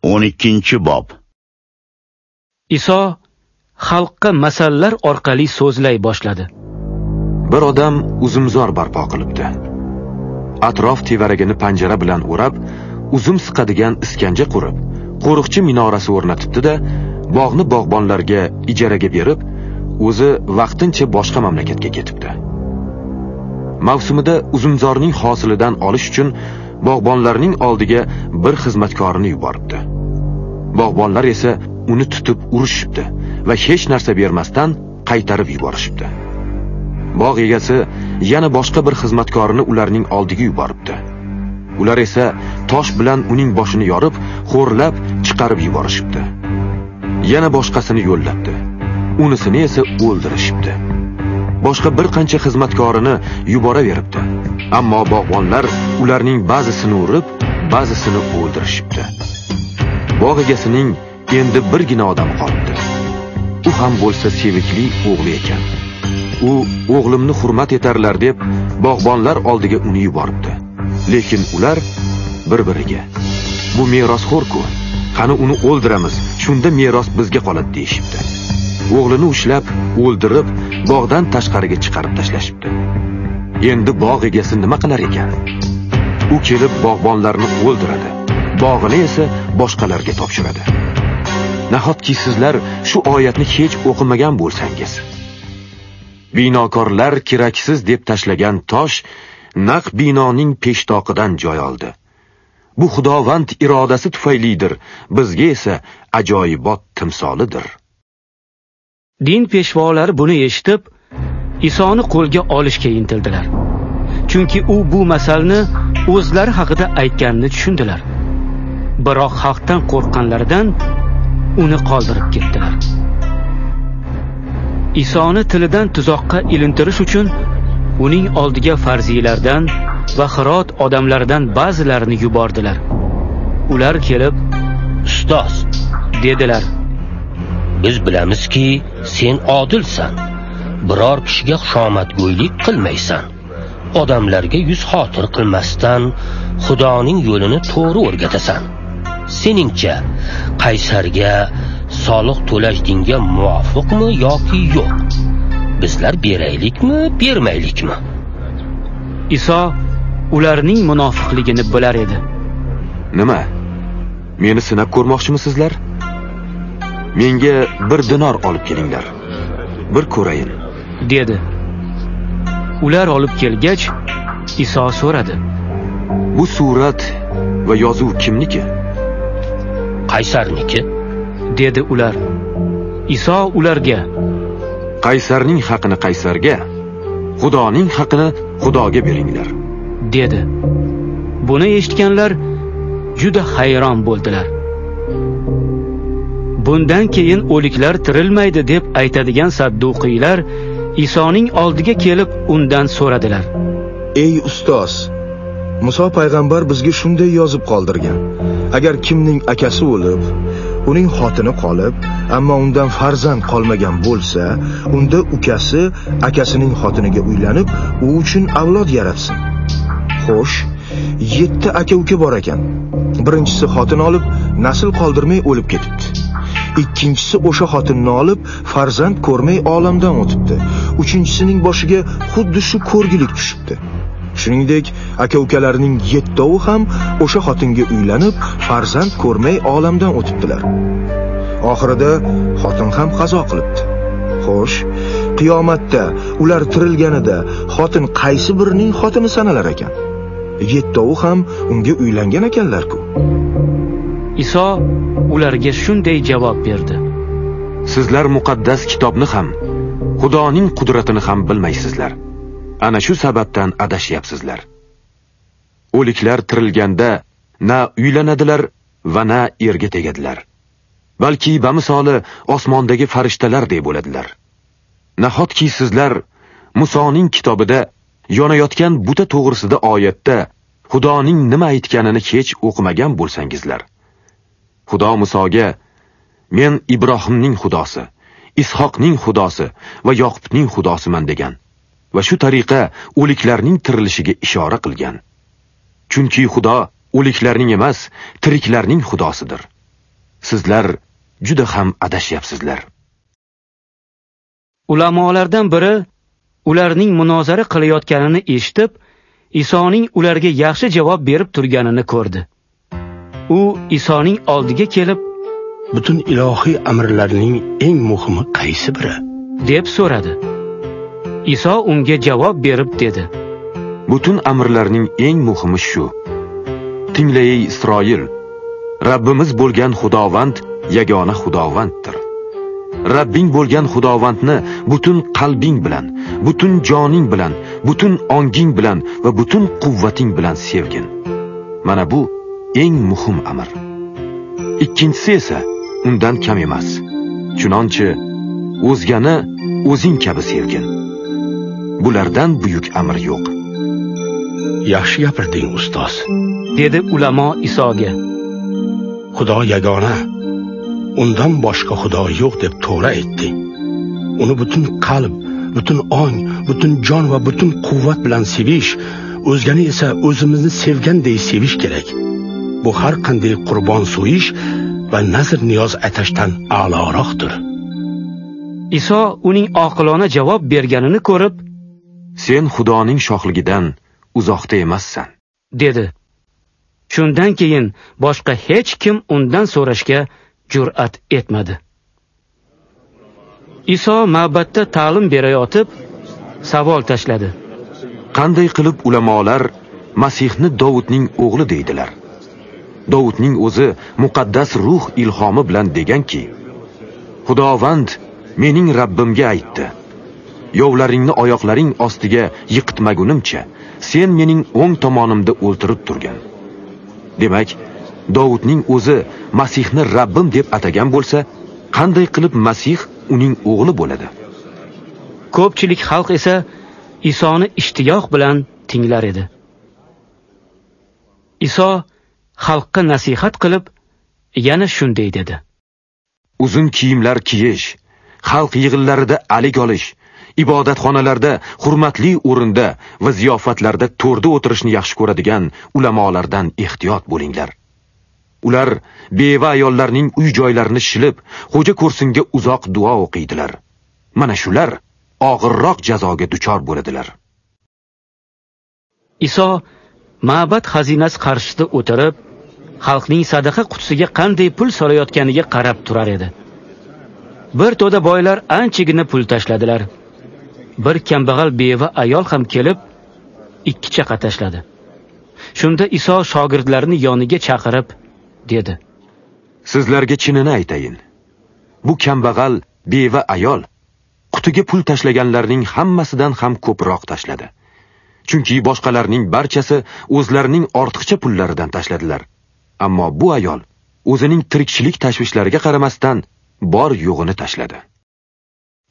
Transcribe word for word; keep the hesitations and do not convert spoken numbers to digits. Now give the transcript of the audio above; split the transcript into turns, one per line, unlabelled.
o'n ikkinchi bob.
Iso xalqqa masallar orqali so'zlay boshladi.
Bir odam uzumzor barpo qilibdi. Atrof tevaragini panjara bilan o'rab, uzum siqadigan iskanja qurib, qo'riqchi minorasi o'rnatibdi-da, bog'ni bog'bonlarga ijaraga berib, o'zi vaqtincha boshqa mamlakatga ketibdi. Mavsumida uzumzorning hosilidan olish uchun bog'bonlarning oldiga bir xizmatkorini yuboribdi. Bog'bonlar esa uni tutib urishibdi va hech narsa bermasdan qaytarib yuborishibdi. Bog' egasi yana boshqa bir xizmatkorini ularning oldiga yuboribdi. Ular esa tosh bilan uning boshini yorib, xo'rlab chiqarib yuborishibdi. Yana boshqasini yo'llabdi. Unisini esa o'ldirishibdi. Boshqa bir qancha xizmatkorini yuboraveribdi. Ammo bog'bonlar ularning ba'zisini urib, ba'zisini o'ldirishibdi. Bog' egasining endi birgina odam qolibdi. U ham bo'lsa sevikli o'g'li ekan. U o'g'limni hurmat etarlar deb bog'bonlar oldiga uni yuboribdi. Lekin ular bir-biriga bu merosxo'r-ku, qani uni o'ldiramiz, shunda meros bizga qoladi deyshibdi. O'g'lini ushlab, o'ldirib, bog'dan tashqariga chiqarib tashlashibdi. Endi bog' egasi nima qilar ekan? U kelib bog'bonlarni o'ldiradi, bog'ini esa boshqalarga topshiradi. Nahotki sizlar shu oyatni hech o'qimagan bo'lsangiz. Binokorlar keraksiz deb tashlagan tosh naq binoning peshtoqidan joy oldi. Bu Xudovand irodasi tufaylidir, bizga esa ajoyibot timsolidir.
Din peshvolari buni eshitib, Isoni qo'lga olishga intildilar. Chunki u bu masalni o'zlari haqida aytganini tushundilar. Biroq xalqdan qo'rqqanlaridan uni qoldirib ketdilar. Isoni tilidan tuzoqqa ilintirish uchun uning oldiga farziylardan va xirot odamlaridan ba'zilarini yubordilar. Ular kelib,
"Ustoz,"
dedilar.
"Biz bilamizki, sen odilsan. Biror kishiga xushomadgo'ylik qilmaysan. Odamlarga yuz xotir qilmasdan Xudoning yo'lini to'g'ri o'rgatasan. Seningcha Qaysarga soliq to'lash dinga muvofiqmi yoki yo'q? Bizlar beraylikmi, bermaylikmi?"
Iso ularning munofiqligini bilar edi.
"Nima? Meni sinab ko'rmoqchimisizlar? Menga bir dinor olib kelinglar. Bir ko'rayin,"
dedi. Ular olib kelgach, Iso so'radi:
"Bu surat va yozuv kimniki?"
"Qaysarniki,"
dedi ular. Iso ularga:
"Qaysarning haqini Qaysarga, Xudoning haqini Xudoga beringlar,"
dedi. Buni eshitganlar juda hayron bo'ldilar. Bundan keyin o'liklar tirilmaydi deb aytadigan sadduqiylar Isoning oldiga kelib undan so'radilar:
"Ey ustoz, Muso payg'ambar bizga shunday yozib qoldirgan: agar kimning akasi o'lib, uning xotini qolib, ammo undan farzand qolmagan bo'lsa, unda ukasi akasining xotiniga uylanib, u uchun avlod yaratsin. Xo'sh, yetti aka-uka bor ekan. Birinchisi xotin olib, nasl qoldirmay o'lib ketibdi. Ikkinchisi o'sha xotinni olib, farzand ko'rmay olamdan o'tibdi. Uchinchisining boshiga xuddi shu ko'rgilik tushibdi. Shuningdek, aka-ukalarning yettovi ham o'sha xotinga uylanib, farzand ko'rmay olamdan o'tibdilar. Oxirida xotin ham qazo qilibdi. Xo'sh, qiyomatda ular tirilganida xotin qaysi birining xotini sanalar ekan? Yettovi ham unga uylangan ekanlar-ku."
Iso ularga shunday javob berdi:
"Sizlar muqaddas kitobni ham, Xudoning qudratini ham bilmaysizlar. Ana shu sababdan adashyapsizlar. O'liklar tirilganda na uylanadilar va na erga tegadilar. Balki bamisoli osmondagi farishtalardek bo'ladilar. Nahotki sizlar Musoning kitobida yonayotgan buta to'g'risida oyatda Xudoning nima aytganini hech o'qimagan bo'lsangizlar. Xudo Musoga: "Men Ibrohimning Xudosi, Ishoqning Xudosi va Yoqubning Xudosiman" degan va shu tariqa o'liklarning tirilishiga ishora qilgan. Chunki Xudo o'liklarning emas, tiriklarning Xudosidir. Sizlar juda ham adashyapsizlar.
Ulamolardan biri ularning munozara qilayotganini eshitib, Isoning ularga yaxshi javob berib turganini ko'rdi. U Isoning oldiga kelib,
"Butun ilohiy amrlarning eng muhimi qaysi biri?"
deb so'radi. Iso unga javob berib dedi:
Butun amrlarning eng muhimi shu: Tinglay ey Isroil, Rabbimiz bo'lgan Xudovand yagona Xudovanddir. Rabbing bo'lgan Xudovandni butun qalbing bilan, butun joning bilan, butun onging bilan va butun quvvating bilan sevgin. Mana bu eng muhim amr. Ikkinchisi esa undan kam emas. Chunonchi o'zgani o'zing kabi sevgin. Bulardan buyuk amr yo'q.
Yaxshi gapirding, ustoz,
dedi ulamo Isoga.
Xudo yagona, undan boshqa xudo yo'q deb to'g'ri aytding. Uni butun qalb, butun ong, butun jon va butun quvvat bilan sevish, o'zgani esa o'zimizni sevgandek sevish kerak. Bu har qanday qurbon so'yish va nazr niyoz atashdan a'loroqdir.
Iso uning oqilona javob berganini ko'rib,
sen Xudoning shohligidan uzoqda emassan,
dedi. Shundan keyin boshqa hech kim undan so'rashga jur'at etmadi. Iso ma'batda ta'lim berayotib savol tashladi.
Qanday qilib ulamolar Masihni Davudning o'g'li deydilar? Davudning o'zi muqaddas ruh ilhomi bilan deganki: Xudovand mening Rabbimga aytdi: Yovlaringni oyoqlaring ostiga yiqitmagunimcha sen mening o'ng tomonimda o'ltirib turgin. Demak, Davudning o'zi Masihni Rabbim deb atagan bo'lsa, qanday qilib Masih uning o'g'li bo'ladi?
Ko'pchilik xalq esa Isoni ishtiyoq bilan tinglar edi. Iso xalqqa nasihat qilib, yana shunday dedi:
Uzun kiyimlar kiyish, xalq yig'inlarida alik olish, ibodatxonalarda, hurmatli o'rinda va ziyofatlarda to'rda o'tirishni yaxshi ko'radigan ulamolardan ehtiyot bo'linglar. Ular beva ayollarning uy joylarini shilib, xo'ja ko'rsinga uzoq duo o'qiydilar. Mana shular og'irroq jazoga duchor bo'ladilar.
Iso ma'bad xazinasi qarshisida o'tirib, xalqning sadaqa qutisiga qanday pul solayotganiga qarab turar edi. Bir to'da boylar anchagina pul tashladilar. Bir kambag'al beva ayol ham kelib, ikki chaqa tashladi. Shunda Iso shogirdlarini yoniga chaqirib dedi:
Sizlarga chinini aytayin. Bu kambag'al beva ayol qutiga pul tashlaganlarning hammasidan ham ko'proq tashladi. Chunki boshqalarning barchasi o'zlarining ortiqcha pullaridan tashladilar. Ammo bu ayol o'zining tirikchilik tashvishlariga qaramasdan bor yo'g'ini tashladi.